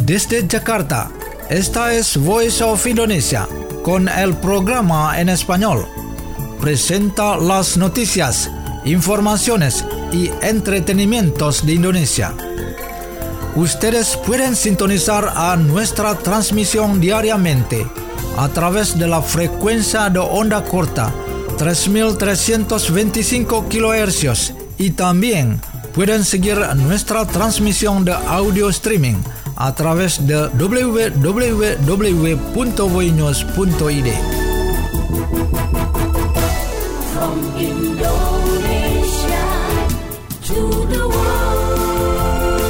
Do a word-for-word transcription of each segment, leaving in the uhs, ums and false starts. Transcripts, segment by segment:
Desde Jakarta, esta es Voice of Indonesia, con el programa en español. Presenta las noticias, informaciones y entretenimientos de Indonesia. Ustedes pueden sintonizar a nuestra transmisión diariamente a través de la frecuencia de onda corta tres mil trescientos veinticinco kilohercios y también pueden seguir nuestra transmisión de audio streaming a través de doble u doble u doble u punto voinews punto i d. From Indonesia to the world.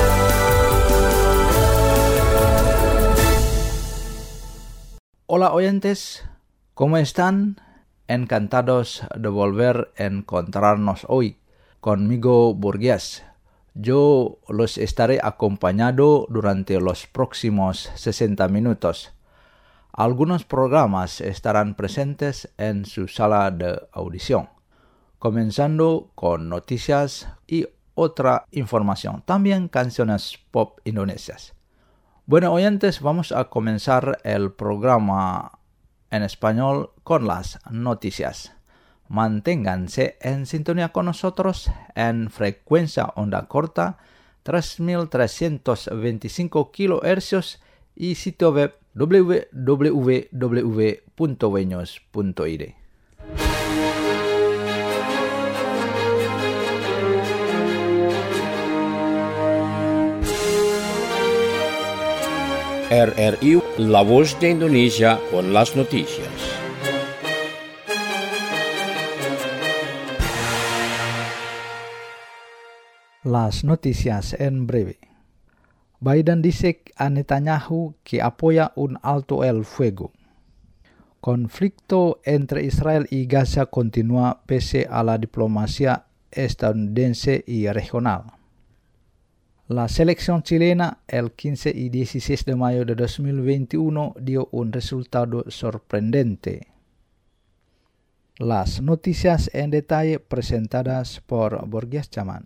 Hola oyentes, ¿cómo están? Encantados de volver a encontrarnos hoy. Conmigo Burgués. Yo los estaré acompañado durante los próximos sesenta minutos. Algunos programas estarán presentes en su sala de audición, comenzando con noticias y otra información, también canciones pop indonesias. Bueno, oyentes, vamos a comenzar el programa en español con las noticias. Manténganse en sintonía con nosotros en frecuencia onda corta tres mil trescientos veinticinco kilohercios y sitio web doble u doble u doble u punto voinews punto i d. R R I, La Voz de Indonesia con las noticias. Las noticias en breve. Biden dice a Netanyahu que apoya un alto el fuego. Conflicto entre Israel y Gaza continúa pese a la diplomacia estadounidense y regional. La selección chilena el quince y dieciséis de mayo de dos mil veintiuno dio un resultado sorprendente. Las noticias en detalle presentadas por Burgués Chaman.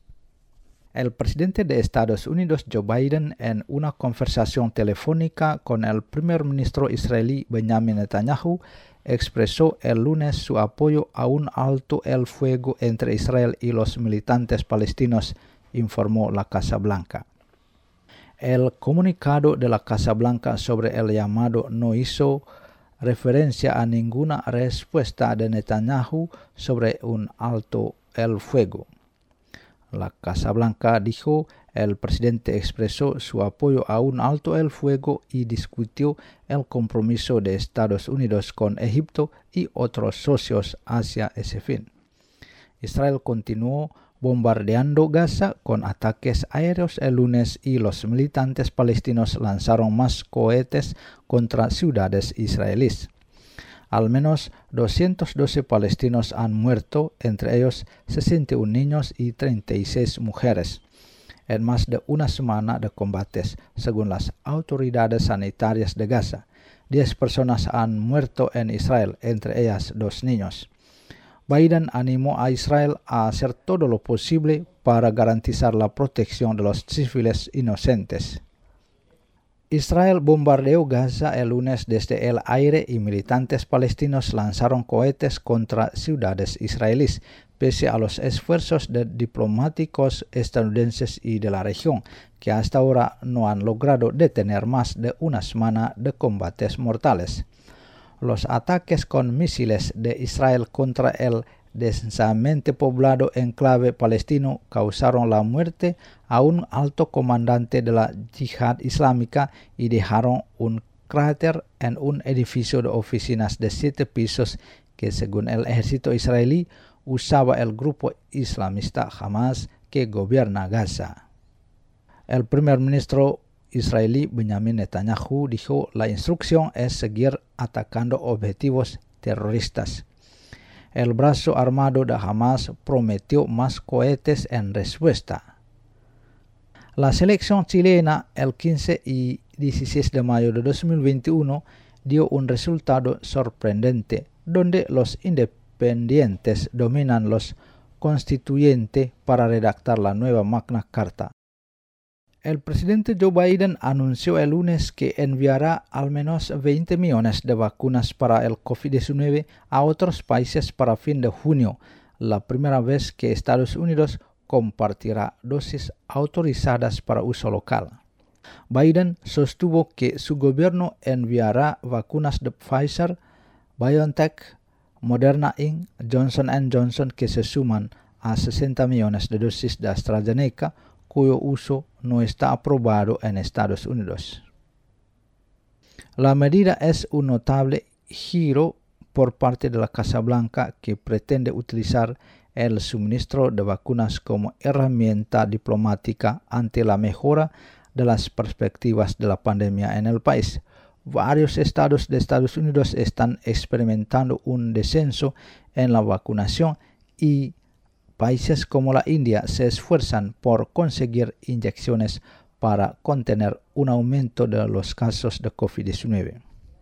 El presidente de Estados Unidos, Joe Biden, en una conversación telefónica con el primer ministro israelí Benjamin Netanyahu, expresó el lunes su apoyo a un alto el fuego entre Israel y los militantes palestinos, informó la Casa Blanca. El comunicado de la Casa Blanca sobre el llamado no hizo referencia a ninguna respuesta de Netanyahu sobre un alto el fuego. La Casa Blanca dijo, el presidente expresó su apoyo a un alto el fuego y discutió el compromiso de Estados Unidos con Egipto y otros socios hacia ese fin. Israel continuó bombardeando Gaza con ataques aéreos el lunes y los militantes palestinos lanzaron más cohetes contra ciudades israelíes. Al menos doscientos doce palestinos han muerto, entre ellos sesenta y uno niños y treinta y seis mujeres, en más de una semana de combates, según las autoridades sanitarias de Gaza. Diez personas han muerto en Israel, entre ellas dos niños. Biden animó a Israel a hacer todo lo posible para garantizar la protección de los civiles inocentes. Israel bombardeó Gaza el lunes desde el aire y militantes palestinos lanzaron cohetes contra ciudades israelíes, pese a los esfuerzos de diplomáticos estadounidenses y de la región, que hasta ahora no han logrado detener más de una semana de combates mortales. Los ataques con misiles de Israel contra el densamente poblado enclave palestino causaron la muerte a un alto comandante de la Yihad Islámica y dejaron un cráter en un edificio de oficinas de siete pisos que, según el ejército israelí, usaba el grupo islamista Hamas que gobierna Gaza. El primer ministro israelí Benjamin Netanyahu dijo, la instrucción es seguir atacando objetivos terroristas. El brazo armado de Hamas prometió más cohetes en respuesta. La selección chilena el quince y dieciséis de mayo de dos mil veintiuno dio un resultado sorprendente, donde los independientes dominan los constituyentes para redactar la nueva Magna Carta. El presidente Joe Biden anunció el lunes que enviará al menos veinte millones de vacunas para el COVID diecinueve a otros países para fin de junio, la primera vez que Estados Unidos compartirá dosis autorizadas para uso local. Biden sostuvo que su gobierno enviará vacunas de Pfizer, BioNTech, Moderna incorporated, Johnson and Johnson que se suman a sesenta millones de dosis de AstraZeneca, cuyo uso no está aprobado en Estados Unidos. La medida es un notable giro por parte de la Casa Blanca, que pretende utilizar el suministro de vacunas como herramienta diplomática ante la mejora de las perspectivas de la pandemia en el país. Varios estados de Estados Unidos están experimentando un descenso en la vacunación y países como la India se esfuerzan por conseguir inyecciones para contener un aumento de los casos de COVID diecinueve.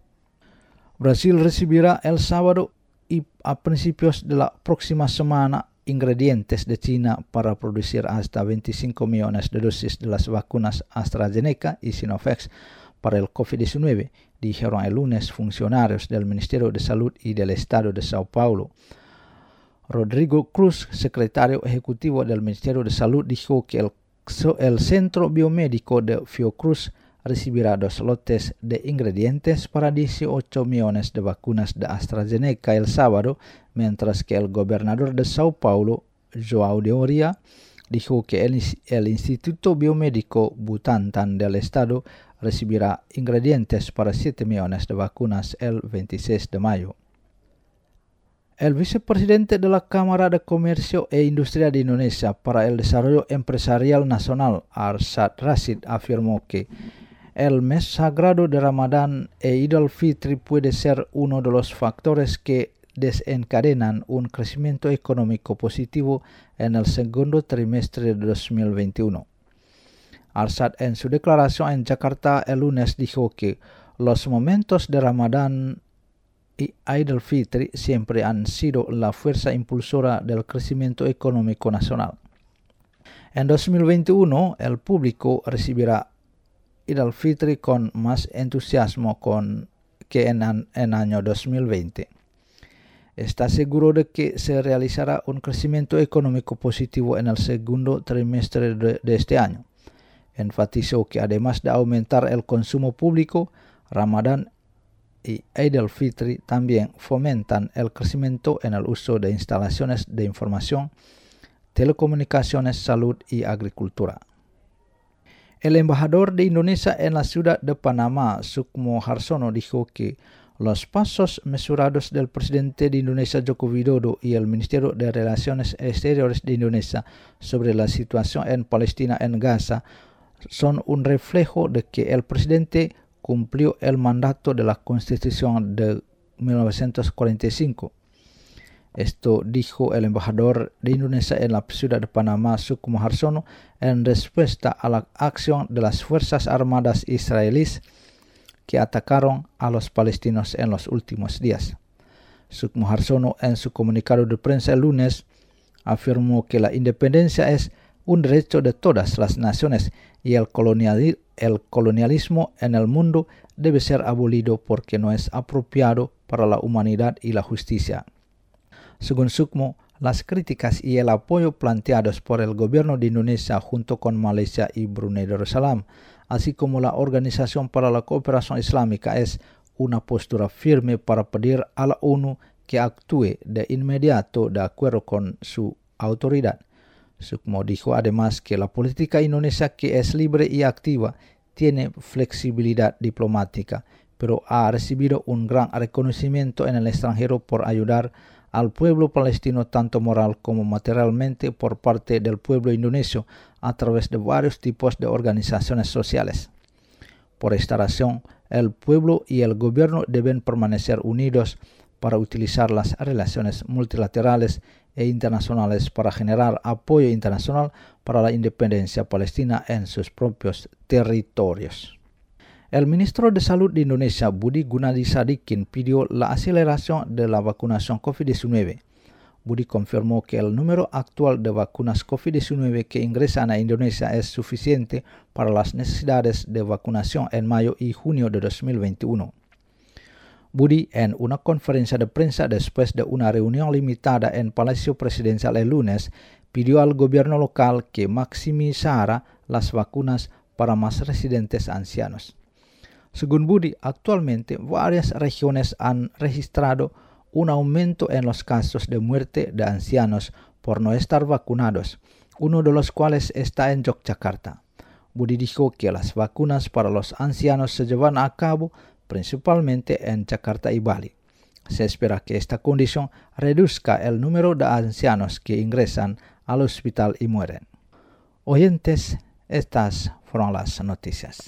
Brasil recibirá el sábado y a principios de la próxima semana ingredientes de China para producir hasta veinticinco millones de dosis de las vacunas AstraZeneca y Sinovac para el COVID diecinueve, dijeron el lunes funcionarios del Ministerio de Salud y del Estado de Sao Paulo. Rodrigo Cruz, secretario ejecutivo del Ministerio de Salud, dijo que el, el Centro Biomédico de Fiocruz recibirá dos lotes de ingredientes para dieciocho millones de vacunas de AstraZeneca el sábado, mientras que el gobernador de Sao Paulo, João Dória, dijo que el, el Instituto Biomédico Butantan del Estado recibirá ingredientes para siete millones de vacunas el veintiséis de mayo. El vicepresidente de la Cámara de Comercio e Industria de Indonesia para el Desarrollo Empresarial Nacional, Arshad Rashid, afirmó que el mes sagrado de Ramadán e Idul al-Fitri puede ser uno de los factores que desencadenan un crecimiento económico positivo en el segundo trimestre de dos mil veintiuno. Arshad, en su declaración en Jakarta el lunes, dijo que los momentos de Ramadán y Idul al-Fitri siempre han sido la fuerza impulsora del crecimiento económico nacional. En dos mil veintiuno, el público recibirá Idul al-Fitri con más entusiasmo con, que en el año dos mil veinte. Está seguro de que se realizará un crecimiento económico positivo en el segundo trimestre de, de este año. Enfatizó que además de aumentar el consumo público, Ramadán y Idul al-Fitri también fomentan el crecimiento en el uso de instalaciones de información, telecomunicaciones, salud y agricultura. El embajador de Indonesia en la ciudad de Panamá, Sukmo Harsono, dijo que los pasos mesurados del presidente de Indonesia, Joko Widodo, y el Ministerio de Relaciones Exteriores de Indonesia sobre la situación en Palestina en Gaza son un reflejo de que el presidente cumplió el mandato de la Constitución de mil novecientos cuarenta y cinco. Esto dijo el embajador de Indonesia en la ciudad de Panamá, Sukmo Harsono, en respuesta a la acción de las Fuerzas Armadas israelíes que atacaron a los palestinos en los últimos días. Sukmo Harsono, en su comunicado de prensa el lunes, afirmó que la independencia es un derecho de todas las naciones y el, colonial, el colonialismo en el mundo debe ser abolido porque no es apropiado para la humanidad y la justicia. Según Sukmo, las críticas y el apoyo planteados por el gobierno de Indonesia junto con Malaysia y Brunei Darussalam, así como la Organización para la Cooperación Islámica, es una postura firme para pedir a la ONU que actúe de inmediato de acuerdo con su autoridad. Sukmo dijo además que la política indonesia, que es libre y activa, tiene flexibilidad diplomática, pero ha recibido un gran reconocimiento en el extranjero por ayudar al pueblo palestino tanto moral como materialmente por parte del pueblo indonesio a través de varios tipos de organizaciones sociales. Por esta razón, el pueblo y el gobierno deben permanecer unidos para utilizar las relaciones multilaterales e internacionales para generar apoyo internacional para la independencia palestina en sus propios territorios. El ministro de Salud de Indonesia, Budi Gunadi Sadikin, pidió la aceleración de la vacunación COVID diecinueve. Budi confirmó que el número actual de vacunas COVID diecinueve que ingresan a Indonesia es suficiente para las necesidades de vacunación en mayo y junio de dos mil veintiuno. Budi, en una conferencia de prensa después de una reunión limitada en Palacio Presidencial el lunes, pidió al gobierno local que maximizara las vacunas para más residentes ancianos. Según Budi, actualmente varias regiones han registrado un aumento en los casos de muerte de ancianos por no estar vacunados, uno de los cuales está en Yogyakarta. Budi dijo que las vacunas para los ancianos se llevan a cabo principalmente en Jakarta y Bali. Se espera que esta condición reduzca el número de ancianos que ingresan al hospital y mueren. Oyentes, estas fueron las noticias.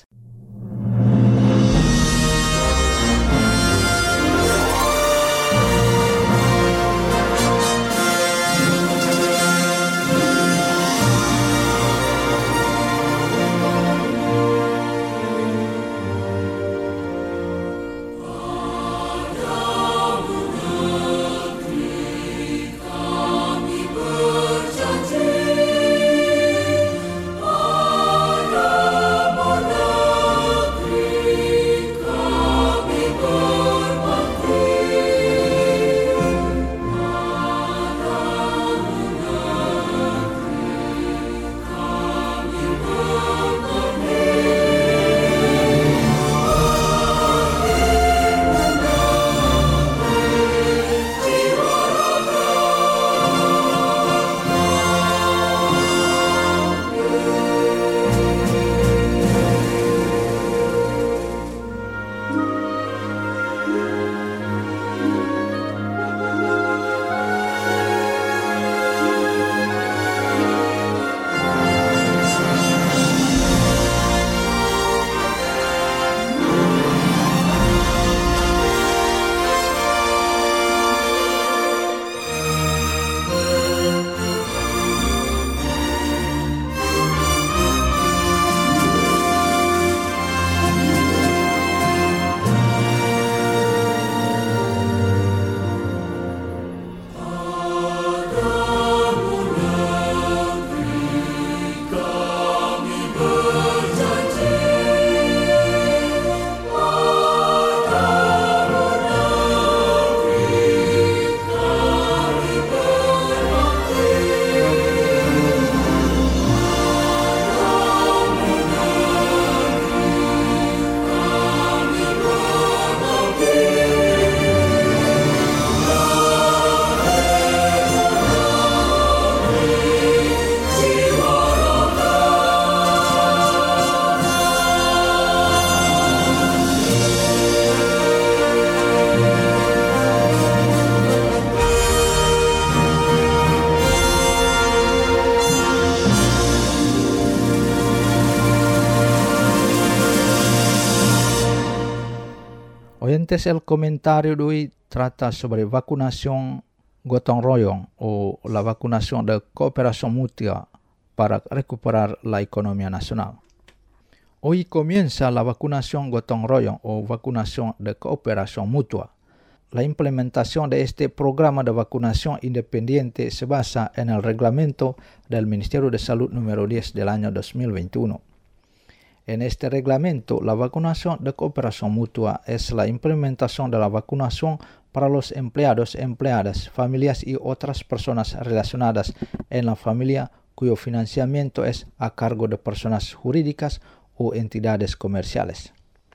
Oyentes, el comentario de hoy trata sobre vacunación gotong royong o la vacunación de cooperación mutua para recuperar la economía nacional. Hoy comienza la vacunación gotong royong o vacunación de cooperación mutua. La implementación de este programa de vacunación independiente se basa en el reglamento del Ministerio de Salud número diez del año dos mil veintiuno. En este reglamento, la vacunación de cooperación mutua es la implementación de la vacunación para los empleados, empleadas, familias y otras personas relacionadas en la familia cuyo financiamiento es a cargo de personas jurídicas o entidades comerciales.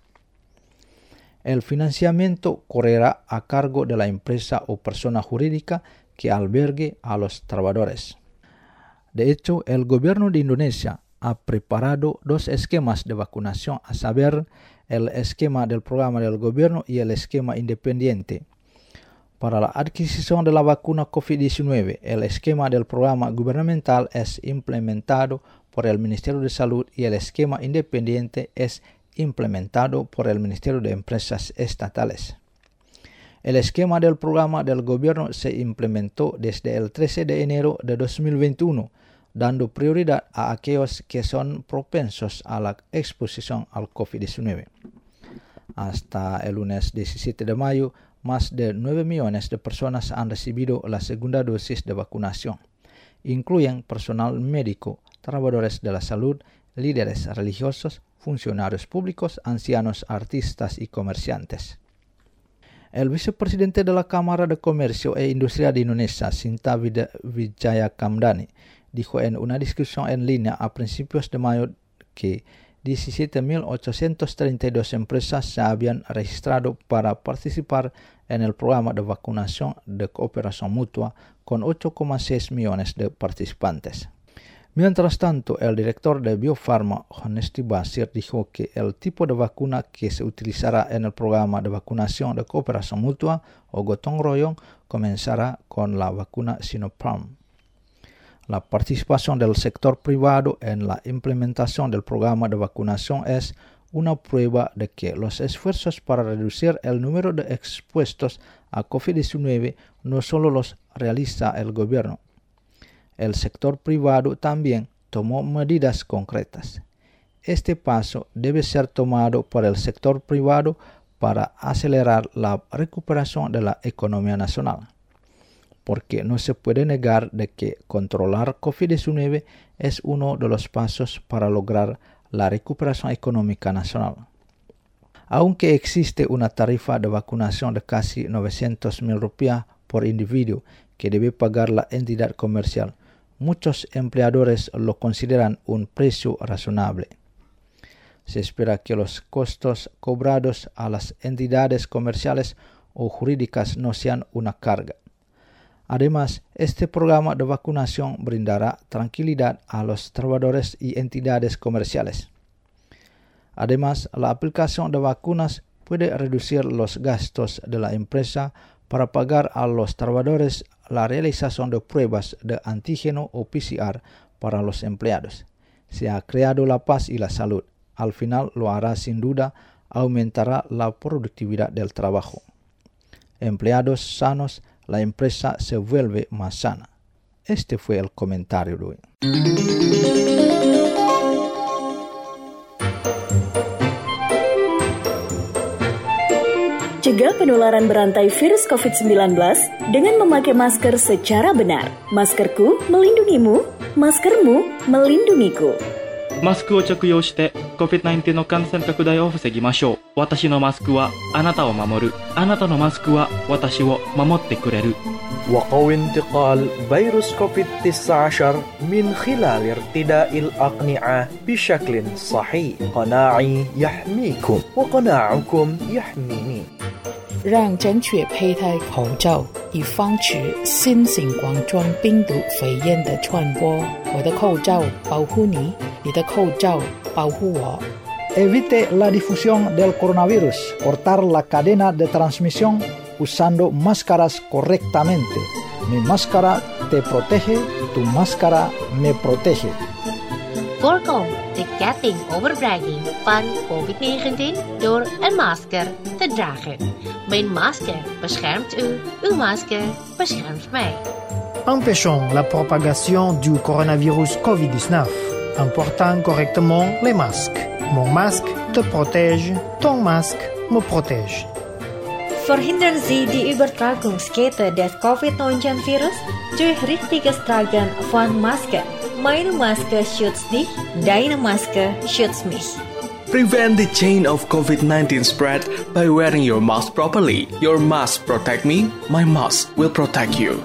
El financiamiento correrá a cargo de la empresa o persona jurídica que albergue a los trabajadores. De hecho, el gobierno de Indonesia ha preparado dos esquemas de vacunación, a saber, el esquema del programa del gobierno y el esquema independiente. Para la adquisición de la vacuna COVID diecinueve, el esquema del programa gubernamental es implementado por el Ministerio de Salud y el esquema independiente es implementado por el Ministerio de Empresas Estatales. El esquema del programa del gobierno se implementó desde el trece de enero de dos mil veintiuno, dando prioridad a aquellos que son propensos a la exposición al COVID diecinueve. Hasta el lunes diecisiete de mayo, más de nueve millones de personas han recibido la segunda dosis de vacunación. Incluyen personal médico, trabajadores de la salud, líderes religiosos, funcionarios públicos, ancianos, artistas y comerciantes. El vicepresidente de la Cámara de Comercio e Industria de Indonesia, Sinta Wijayakamdani, dijo en una discusión en línea a principios de mayo que diecisiete mil ochocientas treinta y dos empresas se habían registrado para participar en el programa de vacunación de cooperación mutua con ocho coma seis millones de participantes. Mientras tanto, el director de Biofarma, Honesty Basir, dijo que el tipo de vacuna que se utilizará en el programa de vacunación de cooperación mutua o gotong royong comenzará con la vacuna Sinopharm. La participación del sector privado en la implementación del programa de vacunación es una prueba de que los esfuerzos para reducir el número de expuestos a COVID diecinueve no solo los realiza el gobierno. El sector privado también tomó medidas concretas. Este paso debe ser tomado por el sector privado para acelerar la recuperación de la economía nacional, porque no se puede negar de que controlar COVID diecinueve es uno de los pasos para lograr la recuperación económica nacional. Aunque existe una tarifa de vacunación de casi novecientos mil rupias por individuo que debe pagar la entidad comercial, muchos empleadores lo consideran un precio razonable. Se espera que los costos cobrados a las entidades comerciales o jurídicas no sean una carga. Además, este programa de vacunación brindará tranquilidad a los trabajadores y entidades comerciales. Además, la aplicación de vacunas puede reducir los gastos de la empresa para pagar a los trabajadores la realización de pruebas de antígeno o P C R para los empleados. Se ha creado la paz y la salud. Al final lo hará sin duda, aumentará la productividad del trabajo. Empleados sanos, la empresa se vuelve más sana. Este fue el comentario de hoy. Cegah penularan berantai virus covid sembilan belas dengan memakai masker secara benar. Maskerku melindungimu, maskermu melindungiku. マスクを着用して コビッドナインティーン の感染拡大を防ぎましょう。私のマスクはあなたを守る。あなたのマスクは私を守ってくれる。 وقوي انتقال فيروس كوفيد تسعة عشر من خلال ارتداء الأقنعة بشكل صحيح. قناعي يحميكم وقناعكم يحميني. 让正确佩戴口罩，以防止新型冠状病毒肺炎的传播。我的口罩保护你，你的口罩保护我。 Evite la difusión del coronavirus. Cortar la cadena de transmisión usando máscaras correctamente. Mi máscara te protege, tu máscara me protege. Voorkom de ketting overbreiding van covid negentien door een masker te dragen. Mijn masker beschermt u, uw masker beschermt mij. Empêchons la propagation du coronavirus covid dix-neuf en portant correctement les masques. Mon masque te protège, ton masque me protège. Verhindern Sie die Übertragungskette des covid neunzehn virus durch richtiges Tragen von Masken. Meine Maske schützt dich, deine Maske schützt mich. Prevent the chain of covid nineteen spread by wearing your mask properly. Your mask protect me, my mask will protect you.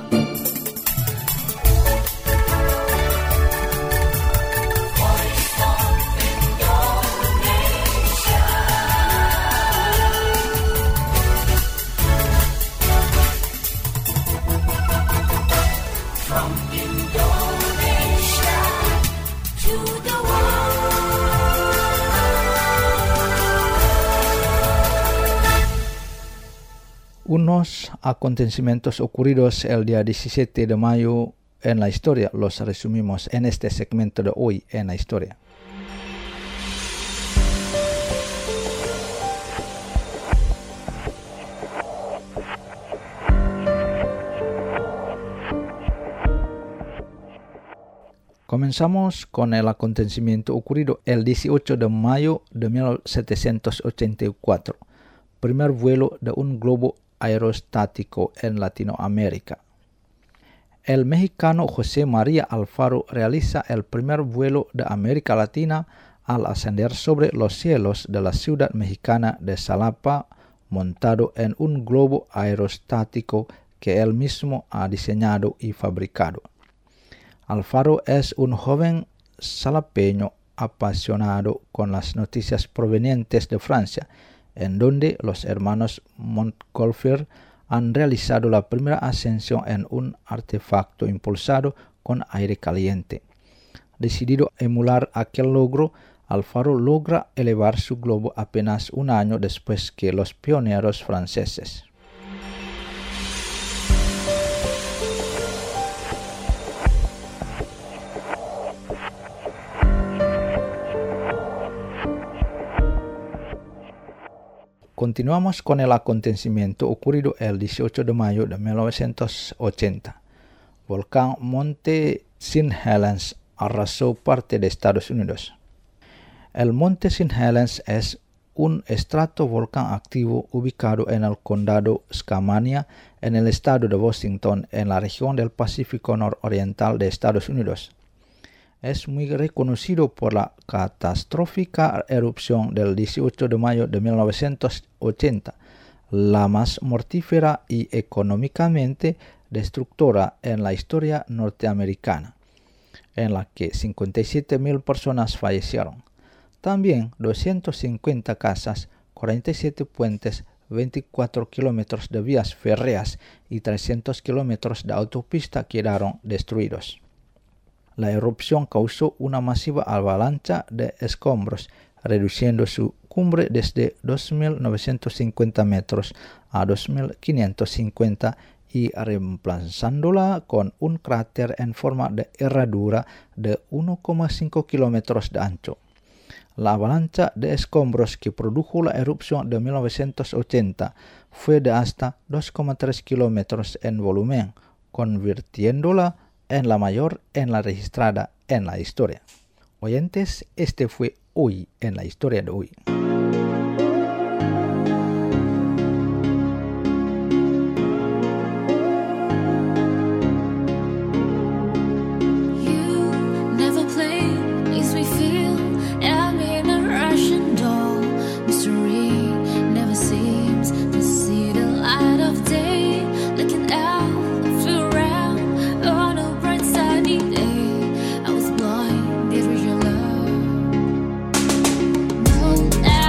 Unos acontecimientos ocurridos el día diecisiete de mayo en la historia los resumimos en este segmento de hoy en la historia. Comenzamos con el acontecimiento ocurrido el dieciocho de mayo de mil setecientos ochenta y cuatro. Primer vuelo de un globo aerostático en Latinoamérica. El mexicano José María Alfaro realiza el primer vuelo de América Latina al ascender sobre los cielos de la ciudad mexicana de Xalapa, montado en un globo aerostático que él mismo ha diseñado y fabricado. Alfaro es un joven xalapeño apasionado con las noticias provenientes de Francia, en donde los hermanos Montgolfier han realizado la primera ascensión en un artefacto impulsado con aire caliente. Decidido a emular aquel logro, Alfaro logra elevar su globo apenas un año después que los pioneros franceses. Continuamos con el acontecimiento ocurrido el dieciocho de mayo de mil novecientos ochenta. Volcán Monte Saint Helens arrasó parte de Estados Unidos. El Monte Saint Helens es un estratovolcán activo ubicado en el condado Skamania, en el estado de Washington, en la región del Pacífico nororiental de Estados Unidos. Es muy reconocido por la catastrófica erupción del dieciocho de mayo de mil novecientos ochenta, la más mortífera y económicamente destructora en la historia norteamericana, en la que cincuenta y siete mil personas fallecieron. También doscientas cincuenta casas, cuarenta y siete puentes, veinticuatro kilómetros de vías férreas y trescientos kilómetros de autopista quedaron destruidos. La erupción causó una masiva avalancha de escombros, reduciendo su cumbre desde dos mil novecientos cincuenta metros a dos mil quinientos cincuenta y reemplazándola con un cráter en forma de herradura de uno coma cinco kilómetros de ancho. La avalancha de escombros que produjo la erupción de mil novecientos ochenta fue de hasta dos coma tres kilómetros en volumen, convirtiéndola en la mayor en la registrada en la historia. Oyentes, este fue Hoy en la Historia de Hoy. Out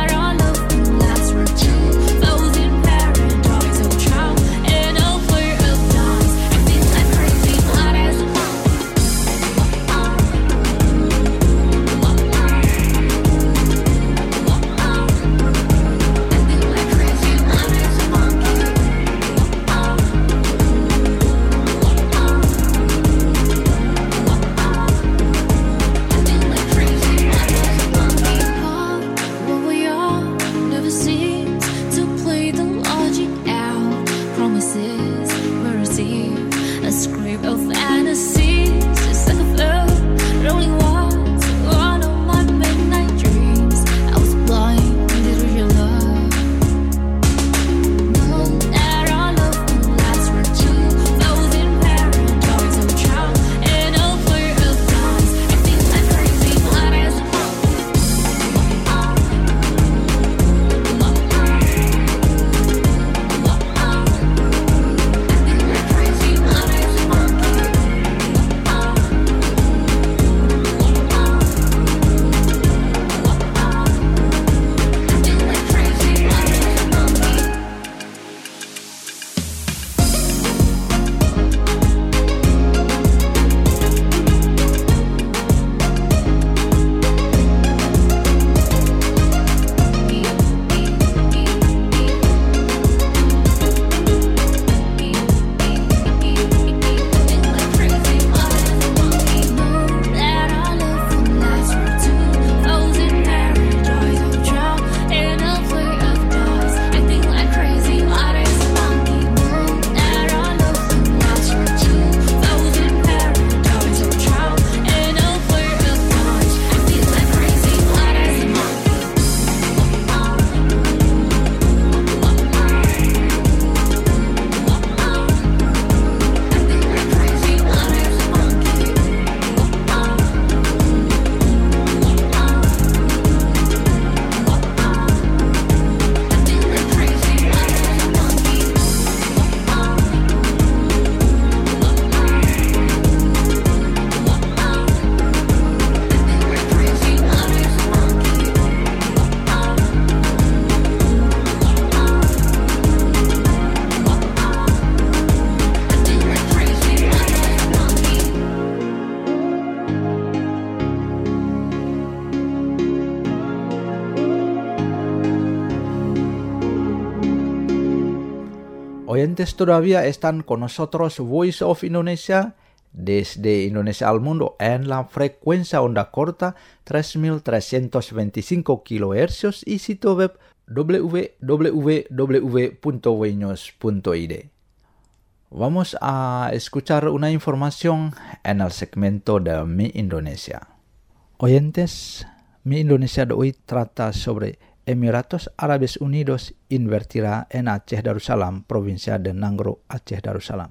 oyentes todavía están con nosotros Voice of Indonesia desde Indonesia al mundo en la frecuencia onda corta tres mil trescientos veinticinco kilohercios y sitio web w w w punto wnews punto i d. Vamos a escuchar una información en el segmento de Mi Indonesia. Oyentes, Mi Indonesia de hoy trata sobre Emiratos Árabes Unidos invertirá en Aceh Darussalam, provincia de Nangro, Aceh Darussalam.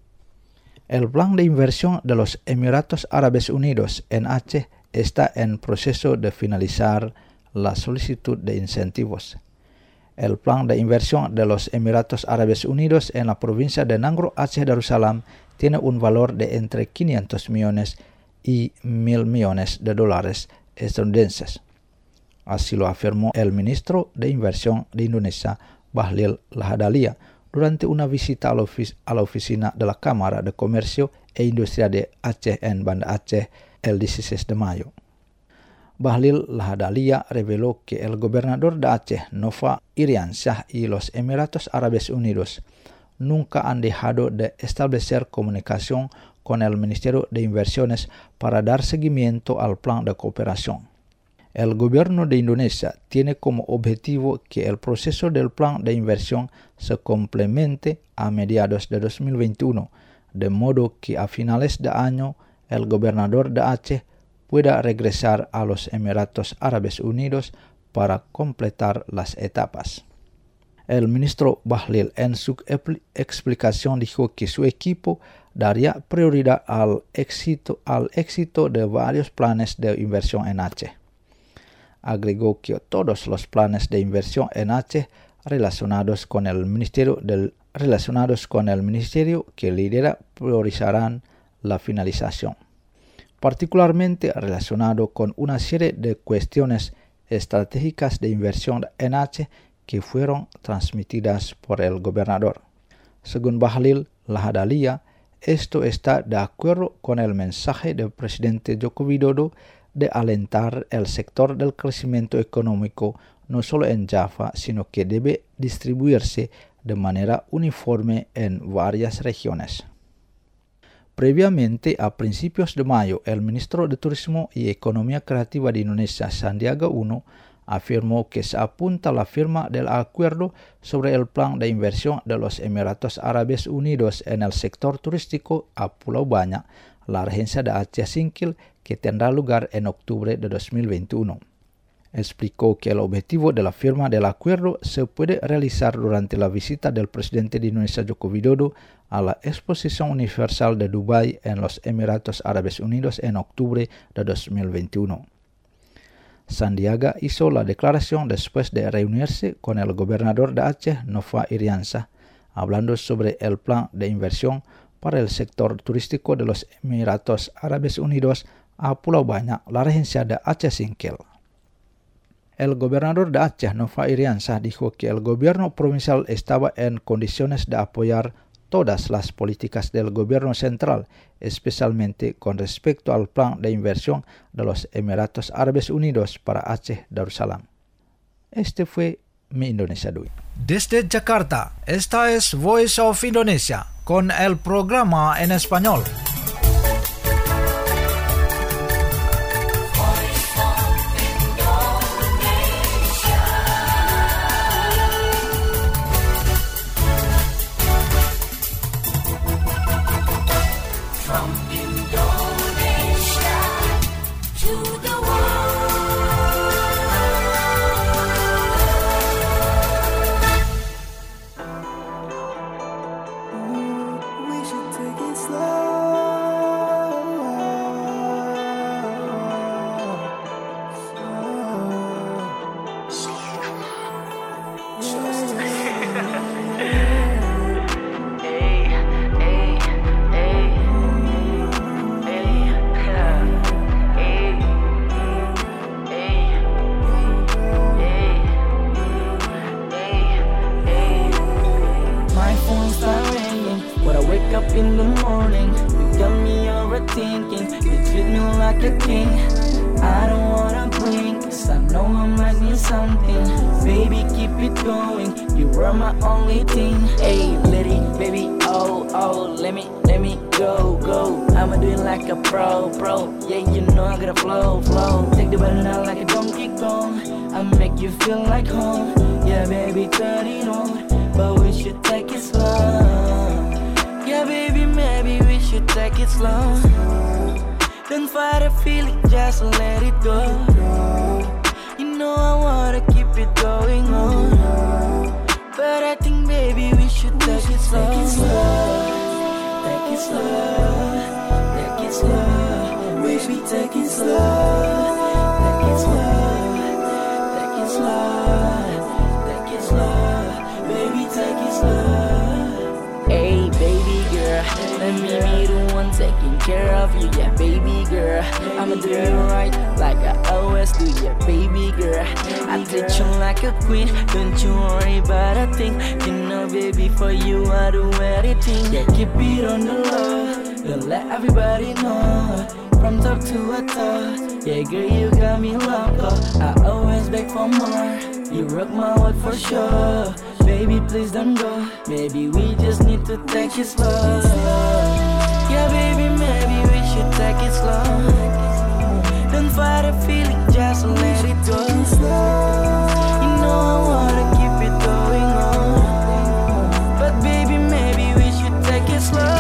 El plan de inversión de los Emiratos Árabes Unidos en Aceh está en proceso de finalizar la solicitud de incentivos. El plan de inversión de los Emiratos Árabes Unidos en la provincia de Nangro, Aceh Darussalam, tiene un valor de entre quinientos millones y mil millones de dólares estadounidenses. Así lo afirmó el ministro de Inversión de Indonesia, Bahlil Lahadalia, durante una visita a la, ofic- a la oficina de la Cámara de Comercio e Industria de Aceh en Banda Aceh el dieciséis de mayo. Bahlil Lahadalia reveló que el gobernador de Aceh, Nova Iriansyah, y los Emiratos Árabes Unidos nunca han dejado de establecer comunicación con el Ministerio de Inversiones para dar seguimiento al plan de cooperación. El gobierno de Indonesia tiene como objetivo que el proceso del plan de inversión se complemente a mediados de dos mil veintiuno, de modo que a finales de año el gobernador de Aceh pueda regresar a los Emiratos Árabes Unidos para completar las etapas. El ministro Bahlil en su explicación dijo que su equipo daría prioridad al éxito, al éxito de varios planes de inversión en Aceh. Agregó que todos los planes de inversión en Aceh relacionados con el ministerio del, relacionados con el ministerio que lidera priorizarán la finalización, particularmente relacionado con una serie de cuestiones estratégicas de inversión en Aceh que fueron transmitidas por el gobernador. Según Bahlil Lahadalia, esto está de acuerdo con el mensaje del presidente Joko Widodo de alentar el sector del crecimiento económico no solo en Java, sino que debe distribuirse de manera uniforme en varias regiones. Previamente, a principios de mayo, el ministro de Turismo y Economía Creativa de Indonesia, Sandiaga Uno, afirmó que se apunta a la firma del acuerdo sobre el plan de inversión de los Emiratos Árabes Unidos en el sector turístico a Pulau Banyak, la regencia de Aceh Singkil, que tendrá lugar en octubre de dos mil veintiuno. Explicó que el objetivo de la firma del acuerdo se puede realizar durante la visita del presidente de Indonesia, Joko Widodo, a la Exposición Universal de Dubái en los Emiratos Árabes Unidos en octubre de dos mil veintiuno. Sandiaga hizo la declaración después de reunirse con el gobernador de Aceh, Nova Iriansyah, hablando sobre el plan de inversión para el sector turístico de los Emiratos Árabes Unidos a Pulau Banyak, la regencia de Aceh Singkil. El gobernador de Aceh, Nova Iriansyah, dijo que el gobierno provincial estaba en condiciones de apoyar todas las políticas del gobierno central, especialmente con respecto al plan de inversión de los Emiratos Árabes Unidos para Aceh Darussalam. Este fue Mi Indonesia de hoy. Desde Jakarta, esta es Voice of Indonesia con el programa en español. In the morning, you got me overthinking. You treat me like a king. I don't wanna blink, cause I know I might need something. Baby, keep it going, you were my only thing. Hey, lady, baby, oh, oh, let me, let me go, go. I'ma do it like a pro, pro. Yeah, you know I got a flow, flow. Take the button out like a Donkey Kong. I make you feel like home. Yeah, baby, thirty on, but we should take it slow. Yeah, baby, maybe we should take it slow. Don't fight a feeling, just let it go. You know I wanna keep it going on, but I think, baby, we should take it slow. Take it slow, take it slow, take it slow. Baby, take it slow, take it slow, take it slow, take it slow. Baby, take it slow. Hey, baby girl, let me be the one taking care of you, yeah, baby girl. I'ma do you right, like I always do, yeah, baby girl. I treat you like a queen, don't you worry about a thing. You know, baby, for you I do anything. Yeah, keep it on the low, don't let everybody know. From top to a toe, yeah, girl, you got me loco. I always beg for more, you rock my world for sure. Baby, please don't go, maybe we just need to take it slow. Yeah, baby, maybe we should take it slow. Don't fight a feeling, just let it go. You know I wanna keep it going on, but baby, maybe we should take it slow.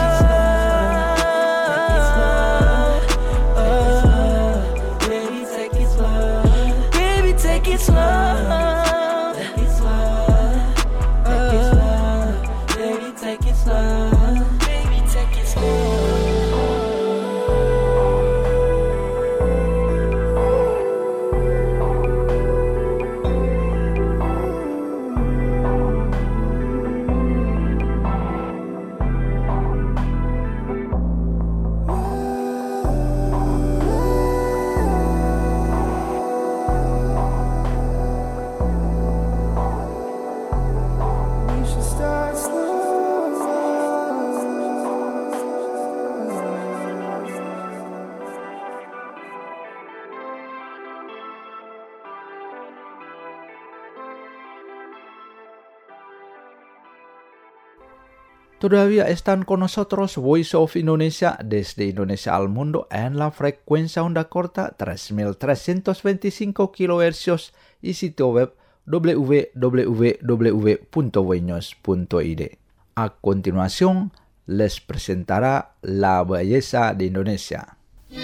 Oh, baby, take it slow. Baby, take it slow. Take it slow. Take it slow. Baby, take it slow. Baby, take it slow. Todavía están con nosotros Voice of Indonesia desde Indonesia al mundo en la frecuencia onda corta tres mil trescientos veinticinco kilohercios y sitio web w w w punto voinews punto i d. A continuación, les presentará la belleza de Indonesia.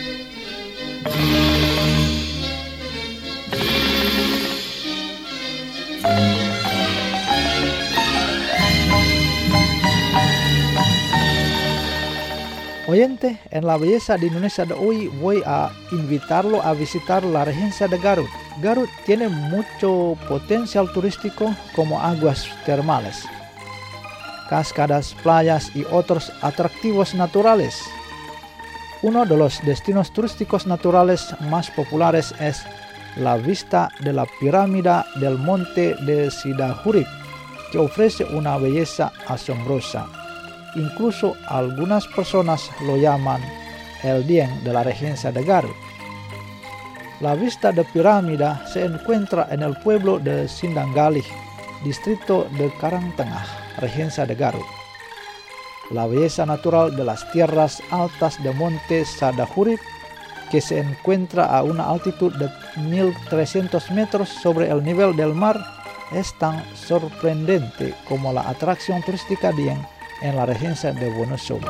Oyente, en la belleza de Indonesia de hoy voy a invitarlo a visitar la regencia de Garut. Garut tiene mucho potencial turístico como aguas termales, cascadas, playas y otros atractivos naturales. Uno de los destinos turísticos naturales más populares es la vista de la pirámide del monte de Sidahurib, que ofrece una belleza asombrosa. Incluso algunas personas lo llaman el Dieng de la regencia de Garut. La vista de pirámide se encuentra en el pueblo de Sindanggalih, distrito de Karangtengah, regencia de Garut. La belleza natural de las tierras altas de monte Sidahurib, que se encuentra a una altitud de mil trescientos metros sobre el nivel del mar, es tan sorprendente como la atracción turística Dieng en la regencia de Wonosobo.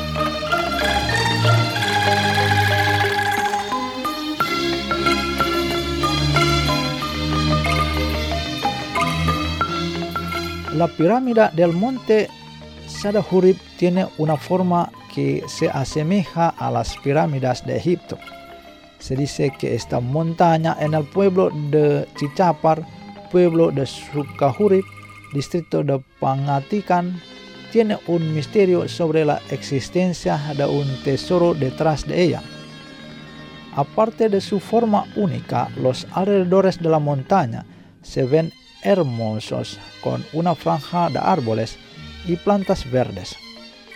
La pirámide del monte Sidahurib tiene una forma que se asemeja a las pirámides de Egipto. Se dice que esta montaña en el pueblo de Cicapar, pueblo de Sukahurib, distrito de Pangatikan, tiene un misterio sobre la existencia de un tesoro detrás de ella. Aparte de su forma única, los alrededores de la montaña se ven hermosos con una franja de árboles y plantas verdes.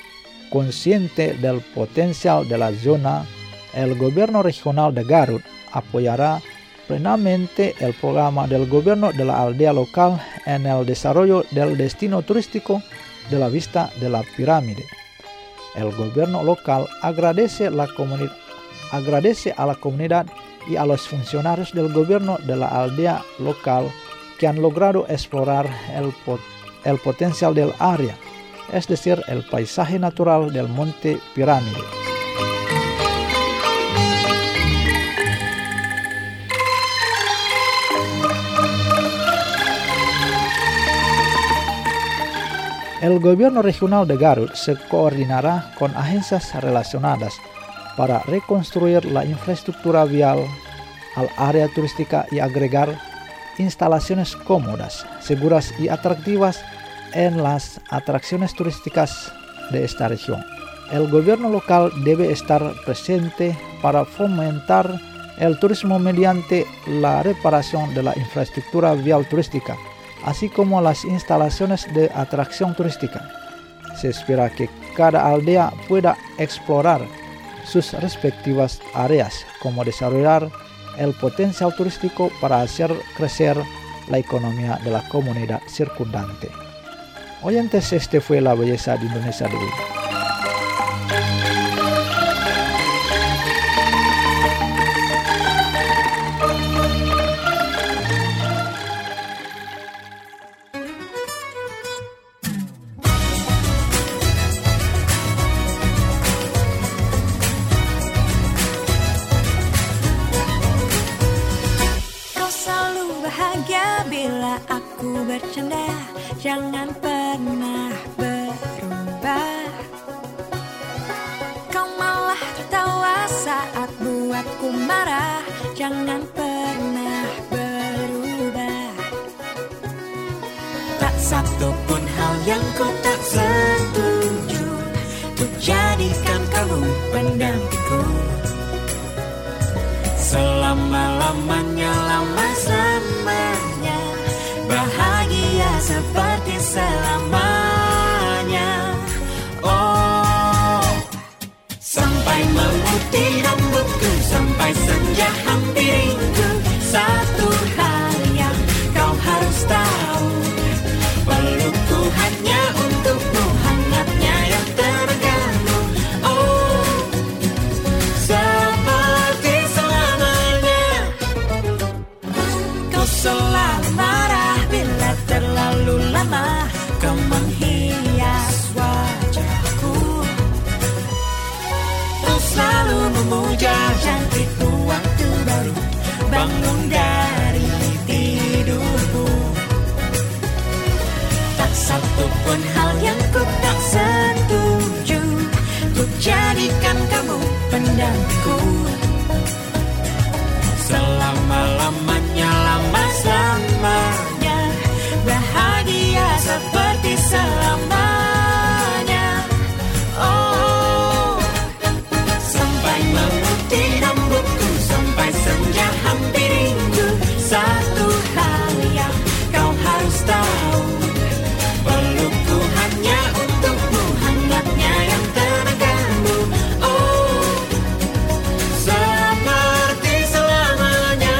Consciente del potencial de la zona, el gobierno regional de Garut apoyará plenamente el programa del gobierno de la aldea local en el desarrollo del destino turístico de la Vista de la Pirámide. El gobierno local agradece, la comuni- agradece a la comunidad y a los funcionarios del gobierno de la aldea local que han logrado explorar el, pot- el potencial del área, es decir, el paisaje natural del Monte Pirámide. El gobierno regional de Garut se coordinará con agencias relacionadas para reconstruir la infraestructura vial al área turística y agregar instalaciones cómodas, seguras y atractivas en las atracciones turísticas de esta región. El gobierno local debe estar presente para fomentar el turismo mediante la reparación de la infraestructura vial turística, así como las instalaciones de atracción turística. Se espera que cada aldea pueda explorar sus respectivas áreas, como desarrollar el potencial turístico para hacer crecer la economía de la comunidad circundante. Oyentes, este fue La Belleza de Indonesia de hoy. Bercanda, jangan pernah berubah. Kau malah tertawa saat buatku marah. Jangan pernah berubah. Tak satu pun hal yang ku tak setuju, untuk jadikan kamu pendampingku. Selama-lamanya, lama-lamanya, bahagia seperti selamanya. Oh, sampai memutih rambutku, sampai senja hampiringku. Satu hal yang kau harus tahu, pelukku hanya untukmu, hangatnya yang terganggu. Oh, seperti selamanya. Kau selalu marah bila terlalu lama kau menghias wajahku. Kau selalu memuja cantikku waktu baru bangun dari tidurku. Tak satu pun hal yang ku tak setuju, untuk jadikan kamu pendampingku. Selama-lamanya, lama-lamanya, bahagia seperti selamanya. Oh, sampai memutih rambutku, sampai senja hampiringku. Satu hal yang kau harus tahu, pelukku hanya untukmu, hangatnya yang terganggu. Oh, seperti selamanya.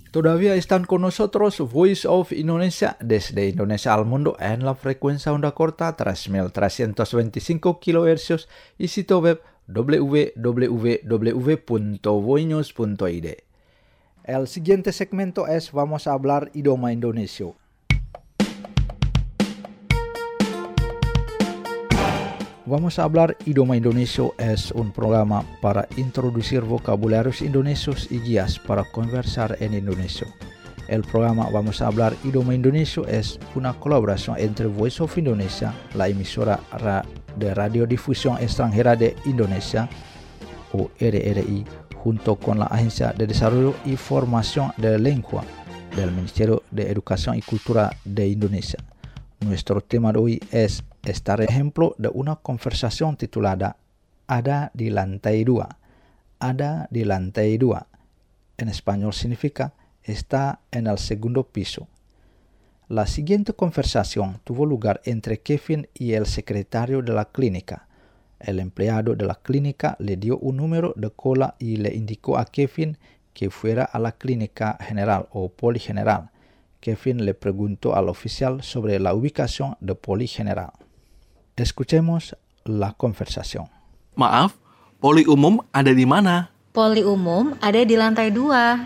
Todavía están con nosotros Voice of Indonesia desde Indonesia al mundo en la frecuencia onda corta tres mil trescientos veinticinco kilohercios y sitio web w w w punto voinews punto i d. El siguiente segmento es Vamos a hablar idioma Indonesia. Vamos a hablar idioma Indonesia es un programa para introducir vocabularios indonesios y guías para conversar en Indonesia. El programa Vamos a hablar idioma Indonesia es una colaboración entre Voice of Indonesia, la emisora de radiodifusión extranjera de Indonesia, o R R I, junto con la Agencia de Desarrollo y Formación de la Lengua del Ministerio de Educación y Cultura de Indonesia. Nuestro tema de hoy es estar ejemplo de una conversación titulada Ada di lantai dua. Ada di lantai dua. En español significa está en el segundo piso. La siguiente conversación tuvo lugar entre Kevin y el secretario de la clínica. El empleado de la clínica le dio un número de cola y le indicó a Kevin que fuera a la clínica general o poligeneral. Kevin le preguntó al oficial sobre la ubicación de poligeneral. Escuchemos la conversación. Maaf, poli umum ada di mana? Poli umum ada di lantai dua.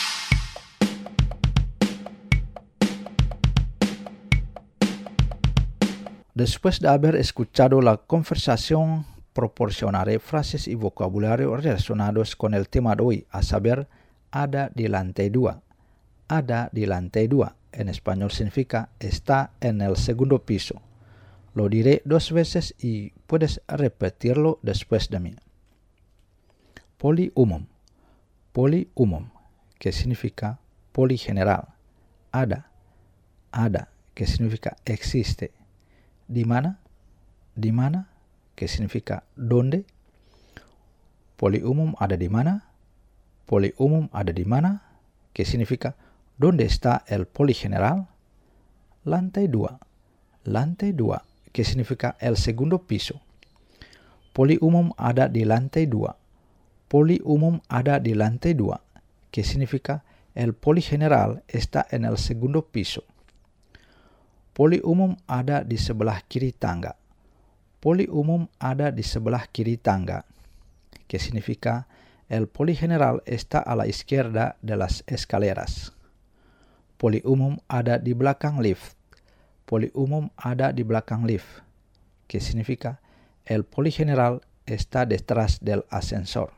Después de haber escuchado la conversación, proporcionaré frases y vocabulario relacionados con el tema de hoy, a saber, ada di lantai dua. Ada di lantai dua, en español significa está en el segundo piso. Lo diré dos veces y puedes repetirlo después de mí. Poli umum. Poli umum, que significa poligeneral. Ada. Ada, que significa existe. Di mana? Di mana, que significa dónde. Poli umum ada di mana? Poli umum ada di mana, que significa ¿dónde está el poligeneral? Lantai dua. Lantai dua, que significa el segundo piso. Poli umum ada di lantai dua. Poli umum ada di lantai dua, que significa el poligeneral está en el segundo piso. Poli umum ada di sebelah kiri tangga. Poli umum ada di sebelah kiri tangga, que significa el poligeneral está a la izquierda de las escaleras. Poli umum ada di belakang lift. Poli umum ada di belakang lift, que significa el poligeneral está detrás del ascensor.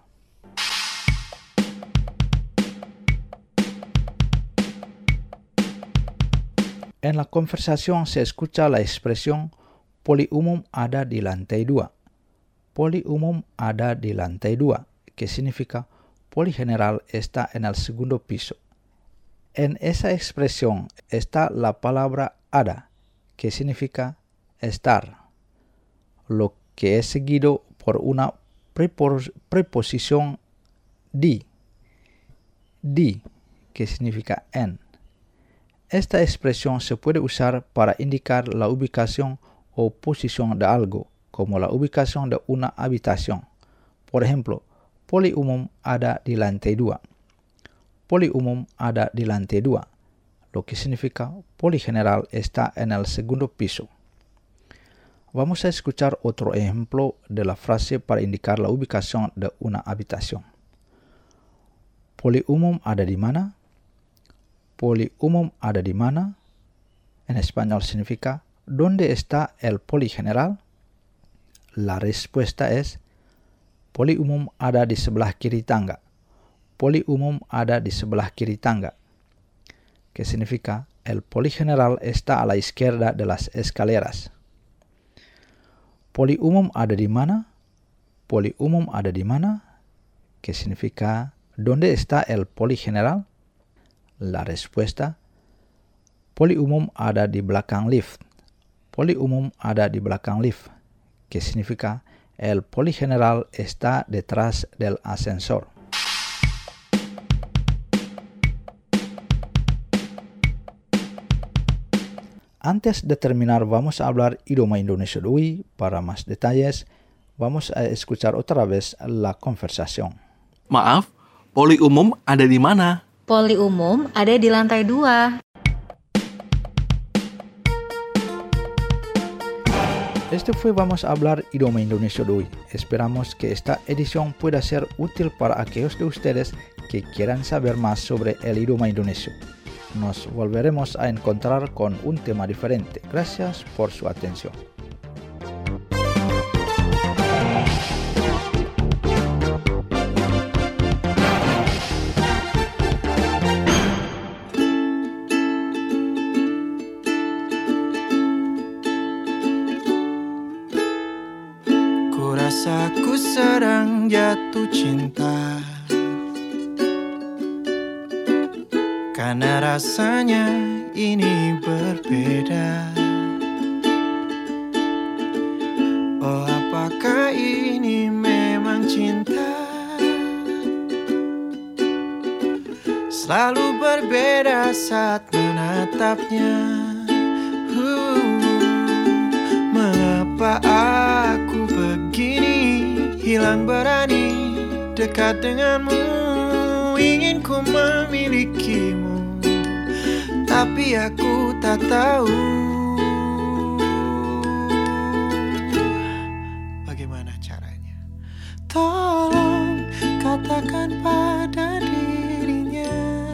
En la conversación se escucha la expresión poli umum ada di lantai dua. Poli umum ada di lantai dua, que significa poligeneral está en el segundo piso. En esa expresión está la palabra ada, que significa estar, lo que es seguido por una prepos- preposición di, di, que significa en. Esta expresión se puede usar para indicar la ubicación o posición de algo, como la ubicación de una habitación. Por ejemplo, poli umum ada di lantai dua. Poli umum ada di lantai dua, lo que significa poligeneral está en el segundo piso. Vamos a escuchar otro ejemplo de la frase para indicar la ubicación de una habitación. Poli umum ada di mana? Poli umum ada di mana? En español significa ¿dónde está el poligeneral? La respuesta es poli umum ada di sebelah kiri tangga. Poli umum ada di sebelah kiri tangga, que significa el poligeneral está a la izquierda de las escaleras. Poli umum ada di mana? Poli umum ada di mana, que significa ¿dónde está el poligeneral? La respuesta, poli umum ada di belakang lift. Poli umum ada di belakang lift, que significa el poligeneral está detrás del ascensor. Antes de terminar, vamos a hablar idioma Indonesia de hoy. Para más detalles, vamos a escuchar otra vez la conversación. Maaf, poli umum ada di mana? Poli umum ada di lantai dua. Esto fue Vamos a hablar idioma indonesio de hoy. Esperamos que esta edición pueda ser útil para aquellos de ustedes que quieran saber más sobre el idioma indonesio. Nos volveremos a encontrar con un tema diferente. Gracias por su atención. Ku sedang jatuh cinta, karena rasanya ini berbeda. Oh, apakah ini memang cinta? Selalu berbeda saat menatapnya. uh, Mengapa aku begini, hilang berani dekat denganmu? Ingin ku memilikimu, tapi aku tak tahu bagaimana caranya. Tolong katakan pada dirinya,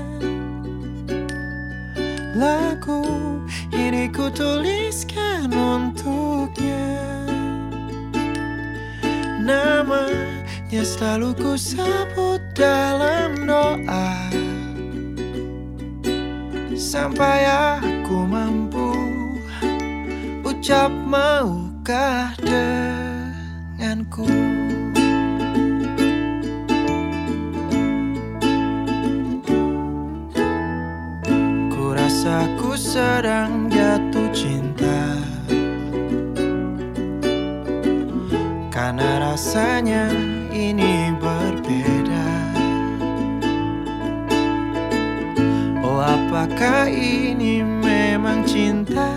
lagu ini ku tuliskan untuknya. Namanya selalu ku sebut dalam doa, sampai aku mampu ucap maukah denganku. Ku rasa ku sedang jatuh cinta, karena rasanya ini berbeda. Oh, apakah ini memang cinta?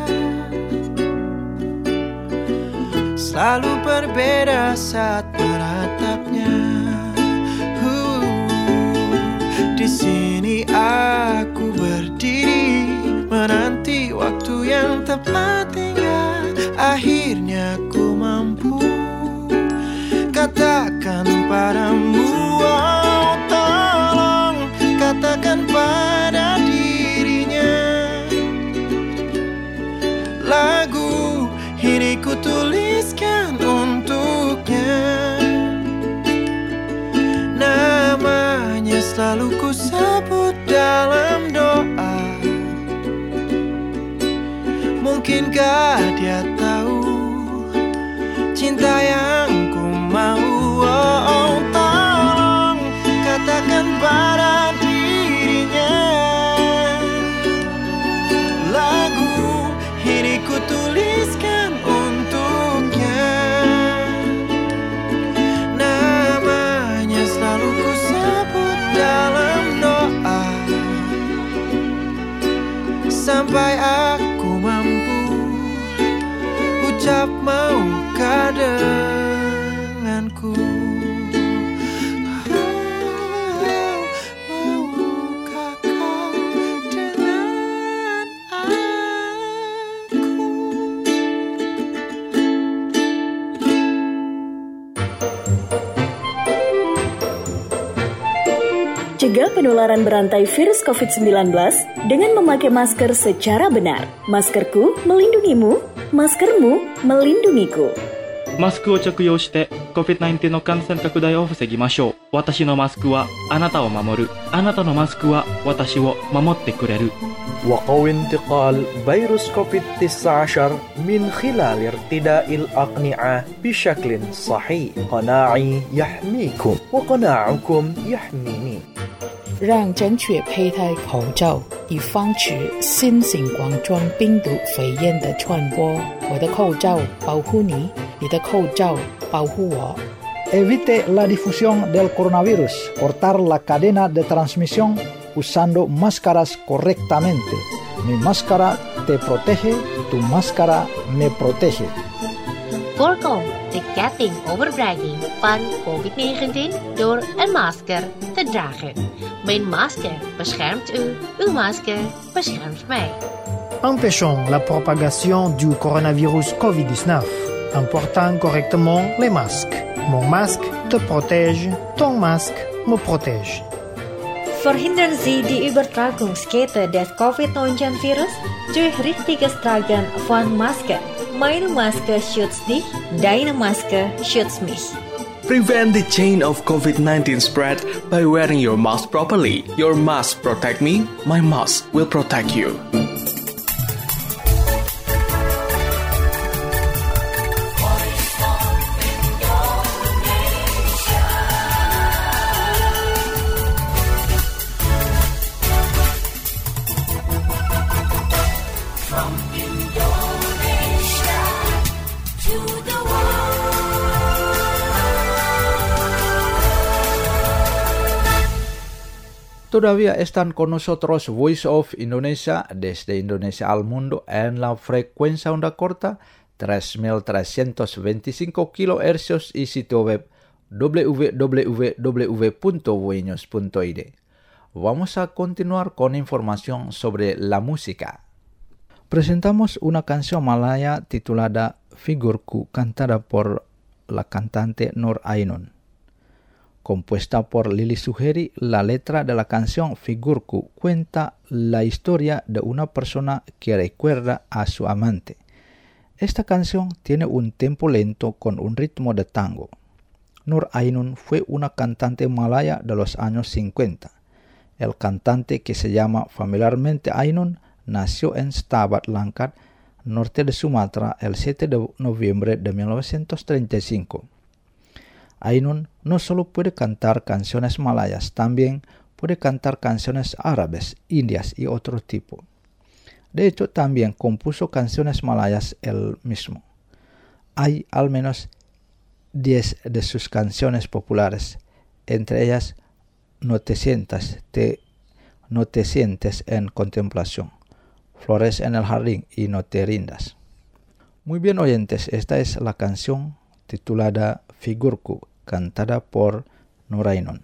Selalu berbeda saat menatapnya. uh, Di sini aku berdiri, menanti waktu yang tepat hingga akhirnya ku mampu katakan padamu. Oh, tolong katakan pada dirinya, lagu ini ku tuliskan untuknya. Namanya selalu ku sebut dalam doa. Mungkinkah dia tahu cinta yang ku mau? Oh, oh, tolong katakan pada dirinya, lagu ini ku tuliskan untuknya. Namanya selalu ku sebut dalam doa, sampai aku mampu ucap maukah denganku. Maukah kau dengan aku? Cegah penularan berantai virus covid sembilan belas dengan memakai masker secara benar. Maskerku melindungimu, maskermu melindungiku. マスクを着用して コビッドナインティーン の感染拡大を防ぎましょう。私のマスクはあなたを守る。あなたのマスクは私を守ってくれる。 وقوي انتقال فيروس كوفيد تسعة عشر من خلال ارتداء الأقنعة بشكل صحيح. قناعي يحميكم وقناعكم يحميني. 让正确佩戴口罩，以防止新型冠状病毒肺炎的传播。我的口罩保护你，你的口罩保护我。 Evite la difusión del coronavirus. Cortar la cadena de transmisión usando máscaras correctamente. Mi máscara te protege, tu máscara me protege. Voorkom de ketting overbregging van covid negentien door een masker te dragen. Mijn masker beschermt u, uw masker beschermt mij. Empêchons la propagation du coronavirus covid dix-neuf en portant correctement les masques. Mon masque te protège, ton masque me protège. Verhindern Sie die Übertragungskette des covid neunzehn Virus durch richtiges Tragen von Maske. Meine Maske schützt dich, deine Maske schützt mich. Prevent the chain of covid nineteen spread by wearing your mask properly. Your mask protect me, my mask will protect you. Todavía están con nosotros Voice of Indonesia desde Indonesia al mundo en la frecuencia onda corta tres mil trescientos veinticinco kilohercios y sitio web w w w punto voinews punto i d. Vamos a continuar con información sobre la música. Presentamos una canción malaya titulada Figurku, cantada por la cantante Nur Ainun. Compuesta por Lili Suheri, la letra de la canción Figurku cuenta la historia de una persona que recuerda a su amante. Esta canción tiene un tempo lento con un ritmo de tango. Nur Ainun fue una cantante malaya de los años cincuenta. El cantante, que se llama familiarmente Ainun, nació en Stabat Langkat, norte de Sumatra, el siete de noviembre de mil novecientos treinta y cinco. Ainun no solo puede cantar canciones malayas, también puede cantar canciones árabes, indias y otro tipo. De hecho, también compuso canciones malayas él mismo. Hay al menos diez de sus canciones populares, entre ellas No te sientas, te, no te sientes en contemplación, Flores en el jardín y No te rindas. Muy bien, oyentes, esta es la canción titulada Figurku, cantada por Nur Ainun.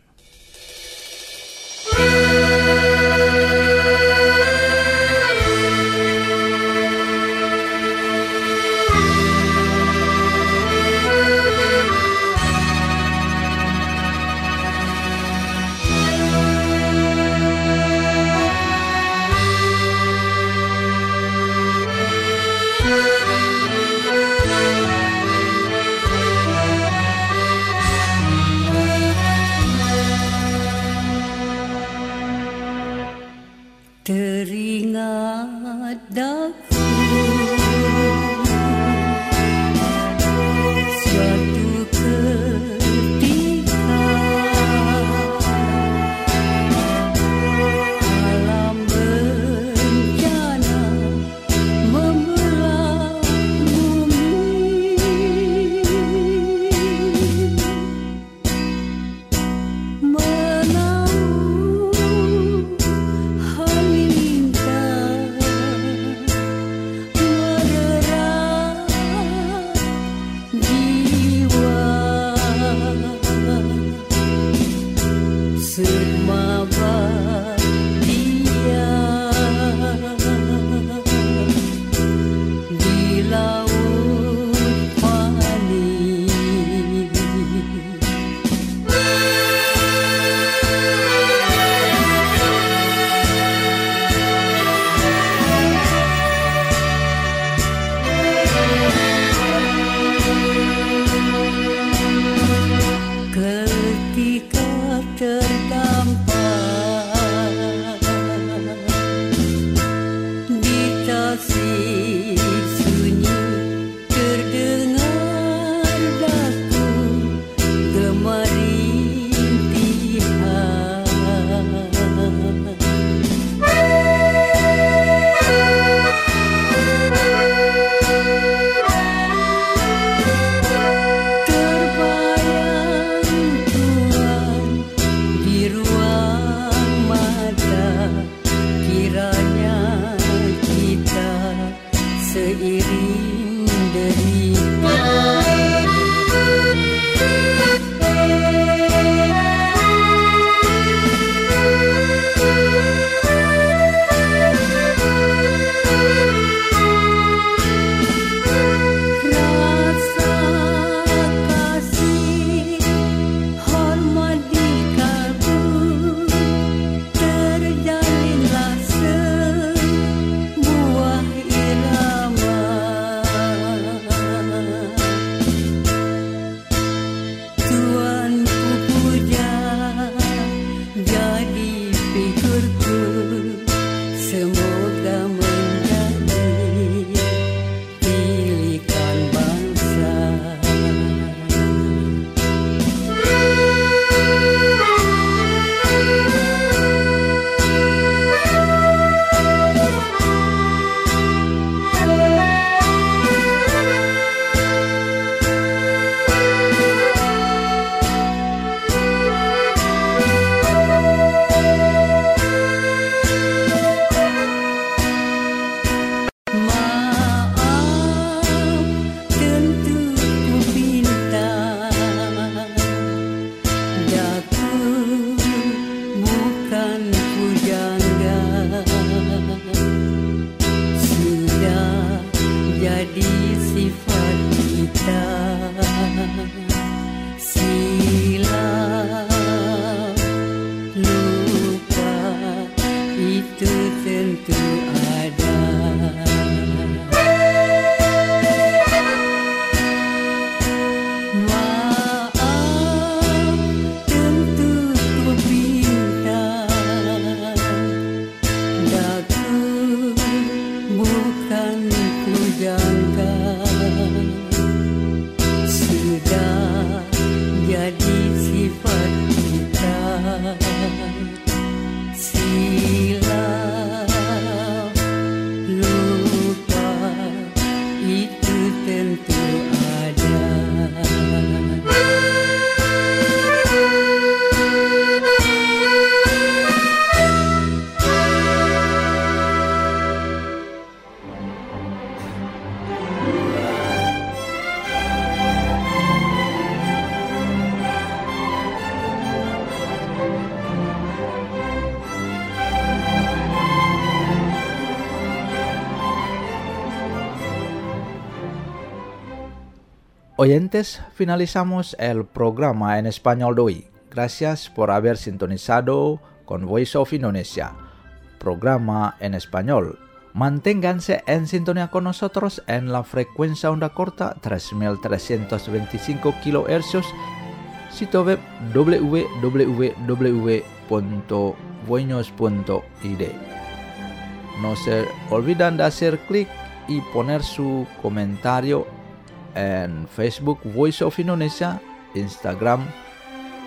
Oyentes, finalizamos el programa en español de hoy. Gracias por haber sintonizado con Voice of Indonesia, programa en español. Manténganse en sintonía con nosotros en la frecuencia onda corta tres mil trescientos veinticinco kilohercios, sitio web w w w punto voinos punto i d. No se olviden de hacer clic y poner su comentario en Facebook Voice of Indonesia, Instagram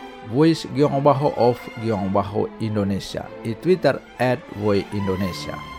voice-of-indonesia y Twitter at voice indonesia.